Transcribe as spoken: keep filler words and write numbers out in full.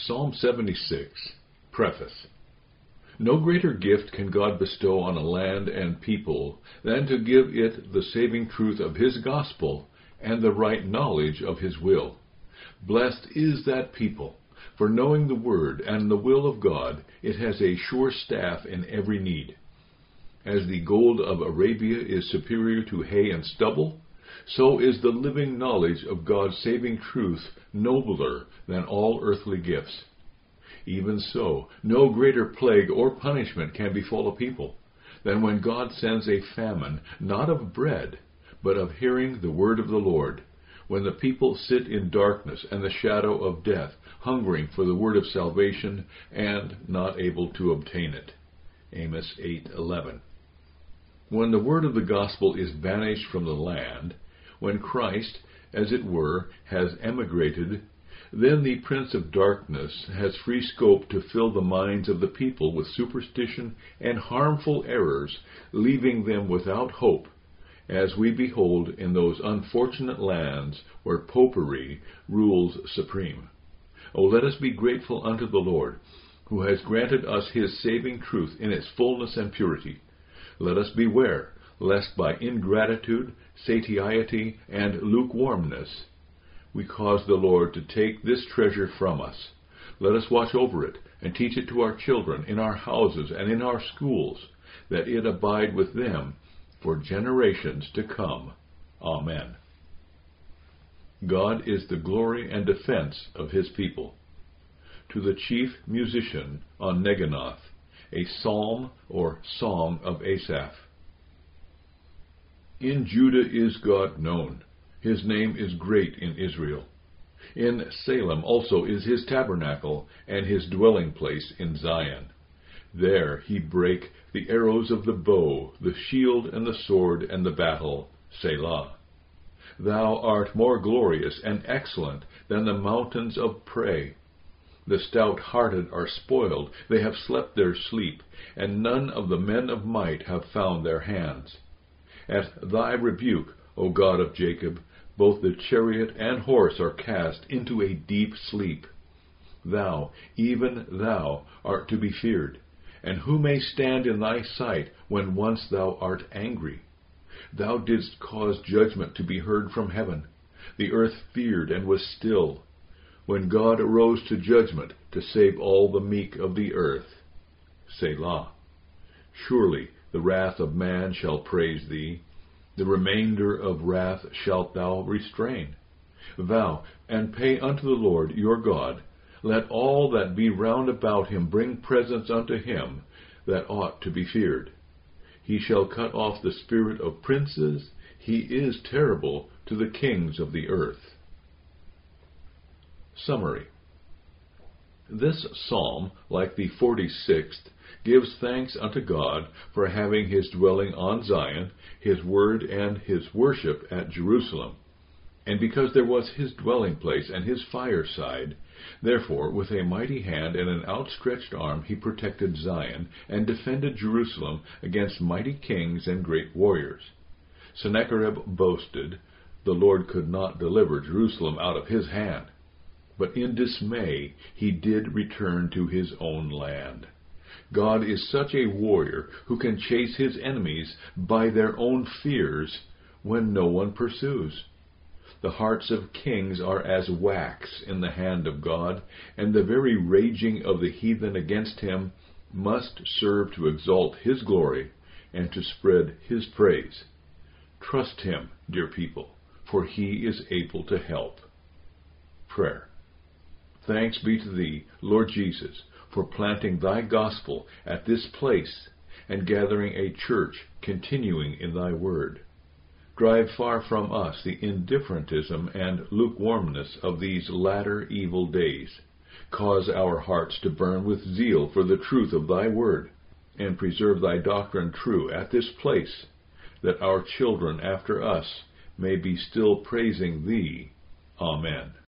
Psalm seventy-six, Preface. No greater gift can God bestow on a land and people than to give it the saving truth of His gospel and the right knowledge of His will. Blessed is that people, for knowing the word and the will of God, it has a sure staff in every need. As the gold of Arabia is superior to hay and stubble, so is the living knowledge of God's saving truth nobler than all earthly gifts. Even so, no greater plague or punishment can befall a people than when God sends a famine, not of bread, but of hearing the word of the Lord, when the people sit in darkness and the shadow of death, hungering for the word of salvation and not able to obtain it. Amos eight eleven. When the word of the gospel is banished from the land, when Christ, as it were, has emigrated, then the prince of darkness has free scope to fill the minds of the people with superstition and harmful errors, leaving them without hope, as we behold in those unfortunate lands where popery rules supreme. Oh, let us be grateful unto the Lord, who has granted us His saving truth in its fullness and purity. Let us beware, lest by ingratitude, satiety, and lukewarmness, we cause the Lord to take this treasure from us. Let us watch over it, and teach it to our children in our houses and in our schools, that it abide with them for generations to come. Amen. God is the glory and defense of His people. To the chief musician on Neginoth, a psalm or song of Asaph. In Judah is God known. His name is great in Israel. In Salem also is His tabernacle, and His dwelling place in Zion. There He brake the arrows of the bow, the shield and the sword and the battle. Selah. Thou art more glorious and excellent than the mountains of prey. The stout-hearted are spoiled, they have slept their sleep, and none of the men of might have found their hands. At Thy rebuke, O God of Jacob, both the chariot and horse are cast into a deep sleep. Thou, even Thou, art to be feared, and who may stand in Thy sight when once Thou art angry? Thou didst cause judgment to be heard from heaven. The earth feared and was still, when God arose to judgment to save all the meek of the earth. Selah. Surely the wrath of man shall praise Thee. The remainder of wrath shalt Thou restrain. Vow and pay unto the Lord your God. Let all that be round about Him bring presents unto Him that ought to be feared. He shall cut off the spirit of princes. He is terrible to the kings of the earth. Summary. This psalm, like the forty-sixth, gives thanks unto God for having His dwelling on Zion, His word and His worship at Jerusalem. And because there was His dwelling place and His fireside, therefore with a mighty hand and an outstretched arm He protected Zion, and defended Jerusalem against mighty kings and great warriors. Sennacherib boasted, the Lord could not deliver Jerusalem out of his hand. But in dismay he did return to his own land. God is such a warrior who can chase His enemies by their own fears when no one pursues. The hearts of kings are as wax in the hand of God, and the very raging of the heathen against Him must serve to exalt His glory and to spread His praise. Trust Him, dear people, for He is able to help. Prayer. Thanks be to Thee, Lord Jesus, for planting Thy gospel at this place and gathering a church continuing in Thy word. Drive far from us the indifferentism and lukewarmness of these latter evil days. Cause our hearts to burn with zeal for the truth of Thy word, and preserve Thy doctrine true at this place, that our children after us may be still praising Thee. Amen.